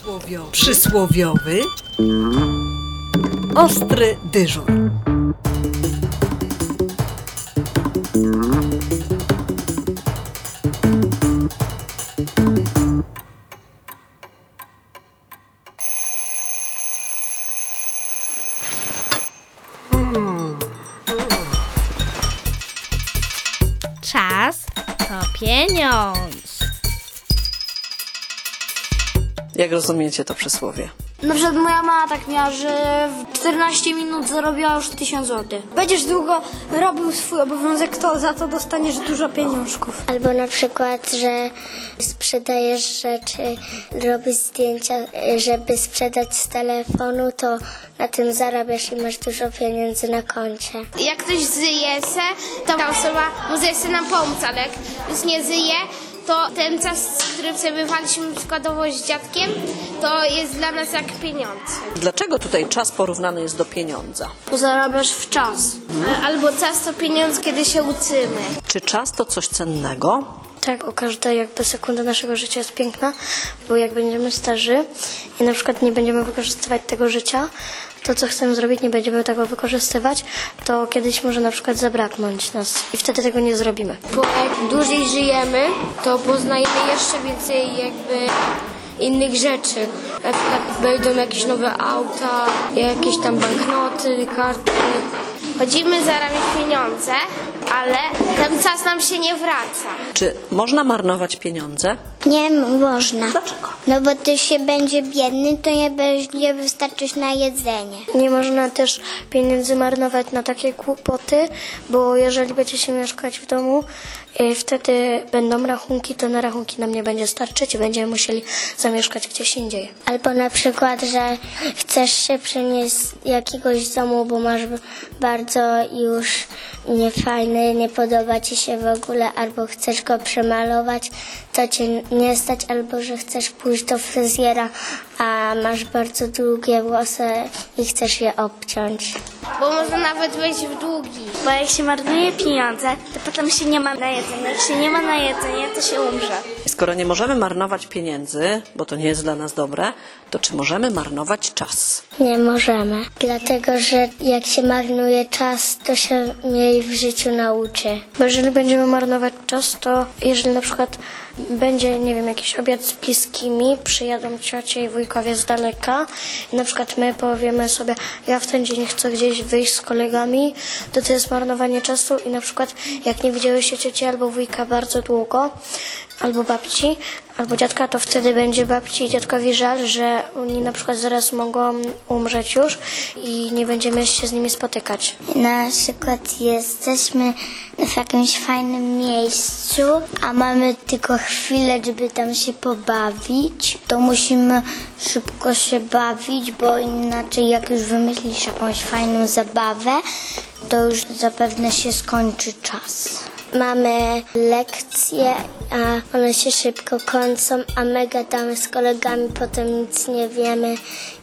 Przysłowiowy ostry dyżur. Czas to pieniądz. Jak rozumiecie to przysłowie? Na przykład moja mama tak miała, że w 14 minut zarobiła już 1000 zł. Będziesz długo robił swój obowiązek, to za to dostaniesz dużo pieniążków. Albo na przykład, że sprzedajesz rzeczy, robisz zdjęcia, żeby sprzedać z telefonu, to na tym zarabiasz i masz dużo pieniędzy na koncie. Jak ktoś zyje se, to ta osoba może se nam pomóc, ale jak już nie zyje, to ten czas, który przebywaliśmy przykładowo z dziadkiem, to jest dla nas jak pieniądze. Dlaczego tutaj czas porównany jest do pieniądza? Bo zarabiasz w czas. Albo czas to pieniądz, kiedy się uczymy. Czy czas to coś cennego? Tak, każda jakby sekunda naszego życia jest piękna, bo jak będziemy starzy i na przykład nie będziemy wykorzystywać tego życia, to co chcemy zrobić, nie będziemy tego wykorzystywać, to kiedyś może na przykład zabraknąć nas i wtedy tego nie zrobimy. Bo jak dłużej żyjemy, to poznajemy jeszcze więcej jakby innych rzeczy. Na przykład będą jakieś nowe auta, jakieś tam banknoty, karty. Chodzimy zarabiać pieniądze, ale ten czas nam się nie wraca. Czy można marnować pieniądze? Nie można. Dlaczego? No bo ty się będzie biedny, to nie będzie wystarczyć na jedzenie. Nie można też pieniędzy marnować na takie kłopoty, bo jeżeli będziecie mieszkać w domu, wtedy będą rachunki, to na rachunki nam nie będzie starczyć i będziemy musieli zamieszkać gdzieś indziej. Albo na przykład, że chcesz się przenieść z jakiegoś domu, bo masz bardzo już niefajny, nie podoba ci się w ogóle, albo chcesz go przemalować, to cię nie stać, albo że chcesz pójść do fryzjera, a masz bardzo długie włosy i chcesz je obciąć. Bo można nawet wejść w długi. Bo jak się marnuje pieniądze, to potem się nie ma na jedzenie. Jak się nie ma na jedzenie, to się umrze. Skoro nie możemy marnować pieniędzy, bo to nie jest dla nas dobre, to czy możemy marnować czas? Nie możemy, dlatego że jak się marnuje czas, to się mniej w życiu nauczy. Bo jeżeli będziemy marnować czas, to jeżeli na przykład będzie, nie wiem, jakiś obiad z bliskimi, przyjadą ciocie i wujkowie z daleka i na przykład my powiemy sobie, ja w ten dzień chcę gdzieś wyjść z kolegami, to jest marnowanie czasu i na przykład jak nie widziałyście cioci albo wujka bardzo długo, albo babci, albo dziadka, to wtedy będzie babci i dziadkowi żal, że oni na przykład zaraz mogą umrzeć już i nie będziemy się z nimi spotykać. Na przykład jesteśmy w jakimś fajnym miejscu, a mamy tylko chwilę, żeby tam się pobawić, to musimy szybko się bawić, bo inaczej jak już wymyślisz jakąś fajną zabawę, to już zapewne się skończy czas. Mamy lekcje, a one się szybko kończą, a my gadamy z kolegami, potem nic nie wiemy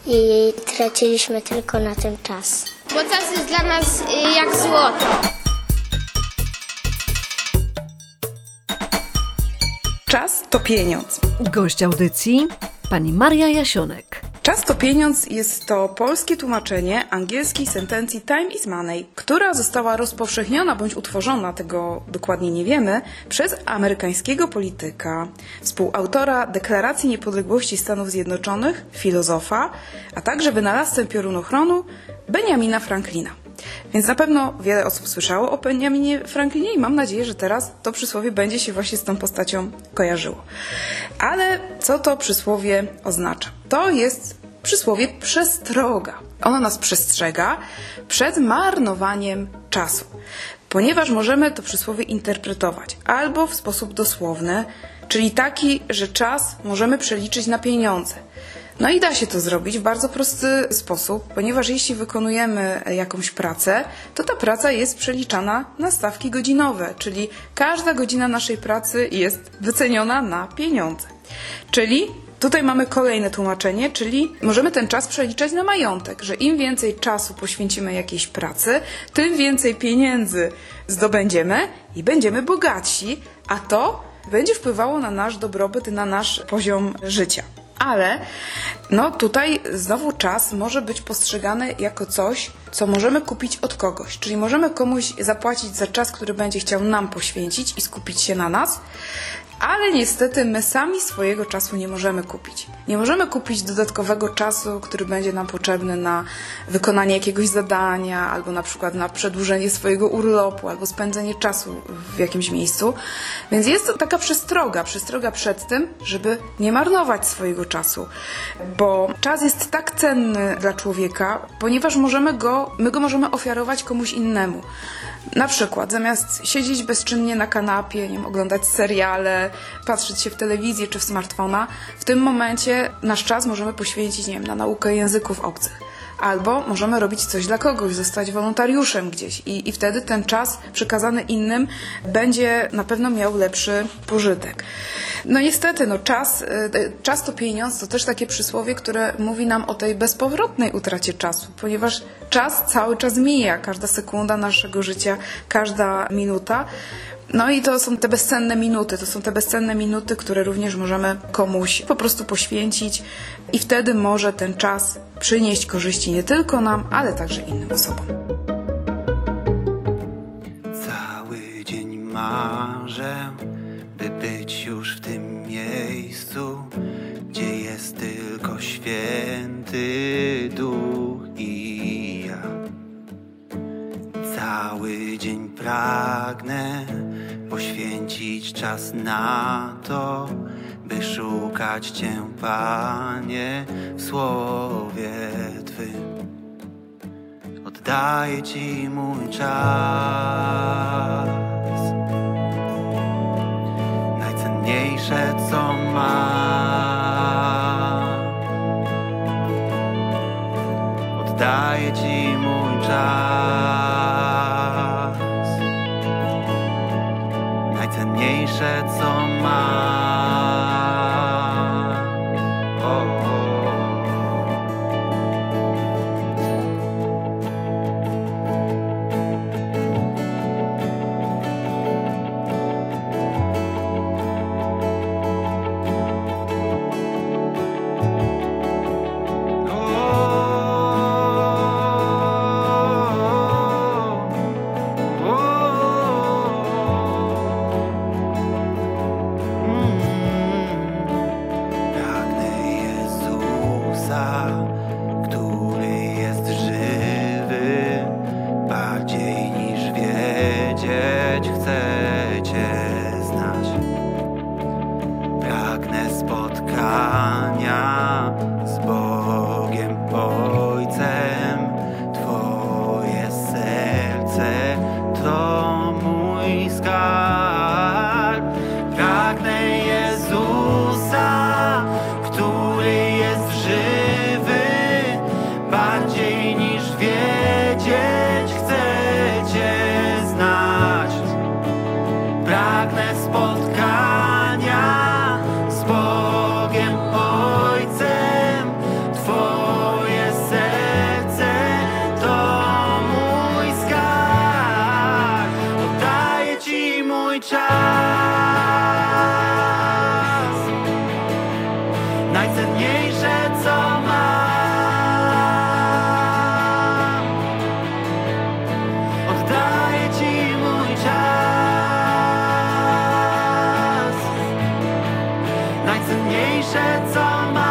i traciliśmy tylko na tym czas. Bo czas jest dla nas jak złoto. Czas to pieniądz. Gość audycji pani Maria Jasionek. Czas to pieniądz jest to polskie tłumaczenie angielskiej sentencji time is money, która została rozpowszechniona bądź utworzona, tego dokładnie nie wiemy, przez amerykańskiego polityka, współautora Deklaracji Niepodległości Stanów Zjednoczonych, filozofa, a także wynalazcę piorunochronu Benjamina Franklina. Więc na pewno wiele osób słyszało o Benjaminie Franklinie i mam nadzieję, że teraz to przysłowie będzie się właśnie z tą postacią kojarzyło. Ale co to przysłowie oznacza? To jest przysłowie przestroga. Ono nas przestrzega przed marnowaniem czasu, ponieważ możemy to przysłowie interpretować albo w sposób dosłowny, czyli taki, że czas możemy przeliczyć na pieniądze. No i da się to zrobić w bardzo prosty sposób, ponieważ jeśli wykonujemy jakąś pracę, to ta praca jest przeliczana na stawki godzinowe, czyli każda godzina naszej pracy jest wyceniona na pieniądze. Czyli tutaj mamy kolejne tłumaczenie, czyli możemy ten czas przeliczać na majątek, że im więcej czasu poświęcimy jakiejś pracy, tym więcej pieniędzy zdobędziemy i będziemy bogatsi, a to będzie wpływało na nasz dobrobyt, na nasz poziom życia. Ale no tutaj znowu czas może być postrzegany jako coś, co możemy kupić od kogoś. Czyli możemy komuś zapłacić za czas, który będzie chciał nam poświęcić i skupić się na nas, ale niestety my sami swojego czasu nie możemy kupić. Nie możemy kupić dodatkowego czasu, który będzie nam potrzebny na wykonanie jakiegoś zadania, albo na przykład na przedłużenie swojego urlopu, albo spędzenie czasu w jakimś miejscu. Więc jest to taka przestroga przed tym, żeby nie marnować swojego czasu. Bo czas jest tak cenny dla człowieka, ponieważ my go możemy ofiarować komuś innemu. Na przykład zamiast siedzieć bezczynnie na kanapie, nie wiem, oglądać seriale, patrzeć się w telewizję czy w smartfona, w tym momencie nasz czas możemy poświęcić, nie wiem, na naukę języków obcych. Albo możemy robić coś dla kogoś, zostać wolontariuszem gdzieś i wtedy ten czas przekazany innym będzie na pewno miał lepszy pożytek. No niestety, czas to pieniądz, to też takie przysłowie, które mówi nam o tej bezpowrotnej utracie czasu, ponieważ czas cały czas mija, każda sekunda naszego życia, każda minuta. No i to są te bezcenne minuty, które również możemy komuś po prostu poświęcić i wtedy może ten czas przynieść korzyści nie tylko nam, ale także innym osobom. Cały dzień marzę, by być już w tym miejscu, gdzie jest tylko święty Duch i ja. Cały dzień pragnę poświęcić czas na to, by szukać Cię, Panie, w Słowie Twym. Oddaję Ci mój czas, najcenniejsze co mam. Oddaję Ci mój czas, najcenniejsze co mam. Najcenniejsze co mam, oddaję Ci mój czas. Najcenniejsze co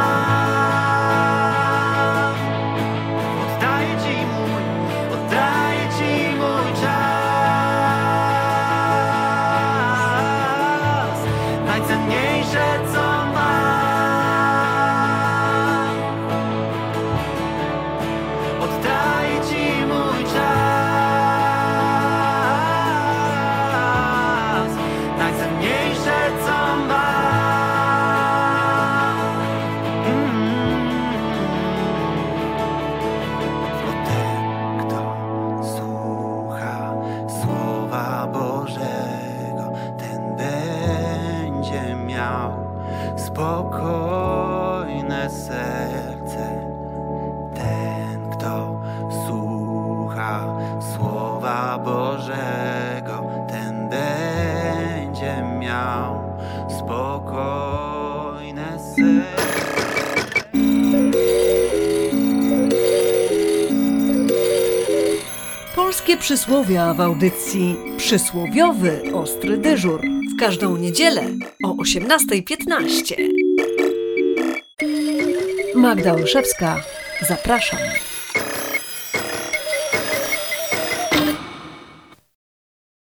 mam, oddaję Ci mój czas. Najcenniejsze co spokojne serce. Ten, kto słucha Słowa Bożego, ten będzie miał spokojne serce. Polskie przysłowia w audycji Przysłowiowy Ostry Dyżur w każdą niedzielę o 18:15. Magda Olszewska, zapraszam.